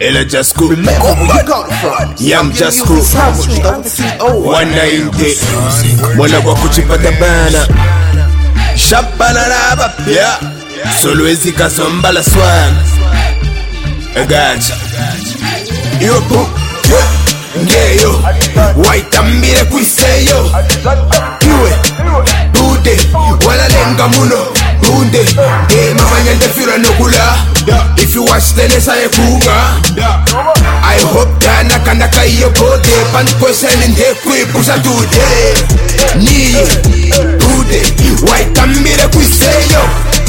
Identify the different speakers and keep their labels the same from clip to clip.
Speaker 1: Ella just cool.
Speaker 2: Remember where you got it from.
Speaker 1: Yam just cool. 190 mwana kwa kuchipata bana Shabana raba pia Solwezi kasomba la swan Gacha Yopo Ngeyo Waitambire kuiseyo Iwe Bude Wala lenga muno Bude Mama nyande fira nokula If you watch the nesa ye kuga I hope dana kanaka iyo bode Pan kwesen in the kwe pusa today Ni Bude Waitambire kuiseyo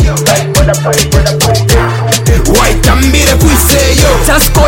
Speaker 1: Waitambire kuiseyo
Speaker 3: Jasko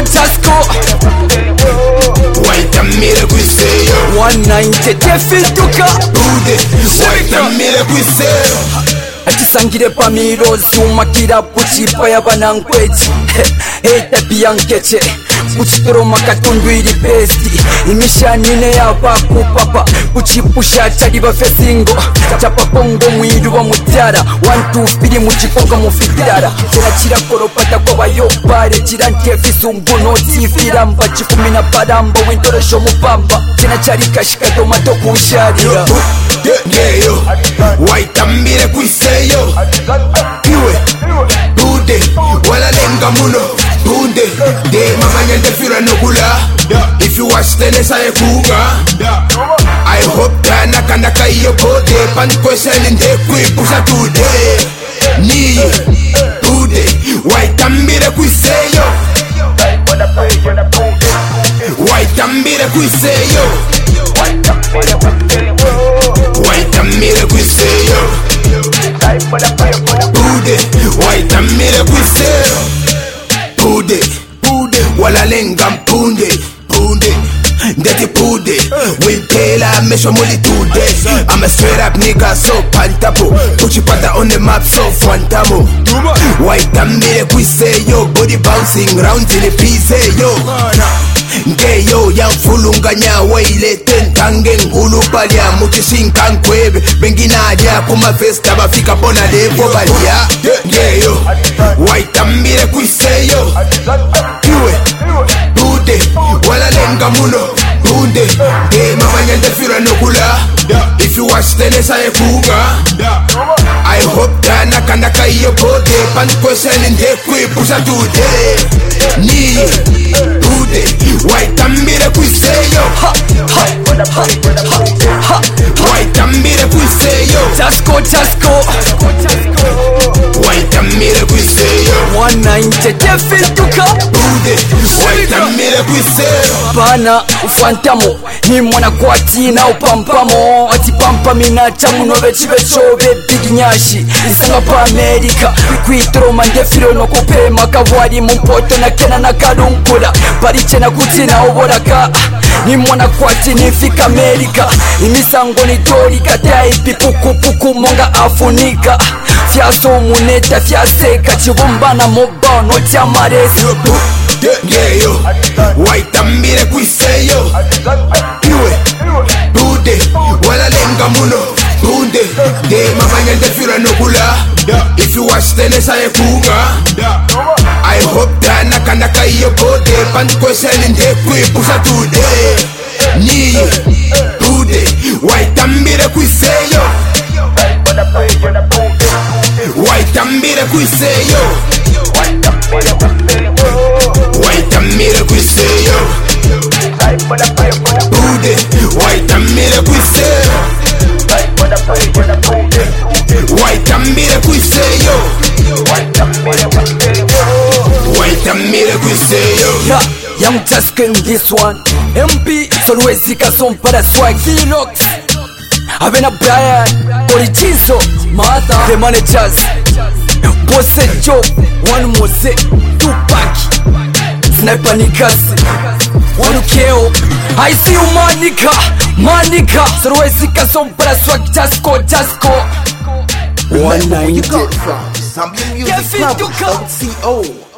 Speaker 1: Waitamire kuiseyo
Speaker 3: 190 tefiduka
Speaker 1: Bude Waitamire kuiseyo
Speaker 3: Atisangire pamirozi umakira kuchipa yabanankweti Eta biankeche kuchitoro makatundu iri besti Imishanine yabakupapa kuchipusha chaliba fesingo Chapapongo mwiru wa mutiara 1-2-3 muchikonga mufitara Chira chira koropata kwa bayopare Chira ntefisu mbuno tifira mba Chifumina paramba wintoresho mupamba China chari kashika tomato kusharira
Speaker 1: Ngeyo Waitambire kuiseyo Iwe Bude Wala lenga muno Bude Mama nyande fira nokula If you watch the nesa ye kuga I hope dana kanaka iyo bode Pan kwesen in the kwe pusa today Ni Bude Waitambire kuiseyo Waitambire kuiseyo Waitamire kuiseyo Bude Waitamire kuiseyo Bude Wala lenga mpunde Ndeti pude Wimpela mesho mulitude I'm a straight up nigga so pantabo Kuchipata on the map so fantamo Waitamire kuiseyo Body bouncing round in the piece yo Ngeyo ya mfulunganya waile tentange ngulu palia Muchishinka nkwebe Benginadia kuma festa bafika pona devo balia Ngeyo Waitambire kuiseyo Iwe Bude Wala lenga muno Bude Mama nyande fira nokula If you watch the nesa ye kuga I hope dana kanaka iyo bode Pan kwesen in the kwe pusa today Ni Bude Waitambire kuiseyo Waitambire kuiseyo
Speaker 3: Jasko
Speaker 1: Waitamire kuiseyo
Speaker 3: 190 tefiduka
Speaker 1: Bude Waitamire kuiseyo
Speaker 3: Bana ufantamo ni mwana kwati na upampamo Ati pampamina chamuno bechibechobe big nyashi Isanga pa Amerika Kwitoro ndefiro no kupema Kawari mumpoto na kena na karunkula Pariche na kutina oboraka Ni mwana kwati nifika Amerika Imisango ni torika Taipi puku monga afunika Fiaso muneta fiaseka Chibumbana mobano chamaresi
Speaker 1: Ngeyo Waitambire kuiseyo Iwe Bude Wala lenga muno Bude Mama nyande fira nokula If you watch the nesa ye kuga I hope dana kanaka iyo bode Pan kwesen in the kwe pusa today Ni Bude Waitambire kuiseyo Waitambire kuiseyo Waitamire kuiseyo Bude Waitamire kuiseyo Waitamire kuiseyo Waitamire kuiseyo
Speaker 3: Young Jasko in this one MP Solwezi kasompara Swagilox Avena Brian Originso Mata The Managers Bosse Joe One Mose Tupac Sniper Nikasi One Keo I see you Manika Solwezi kasompara Jasko
Speaker 2: 190 Where you got it from. ZambianMusicClub.co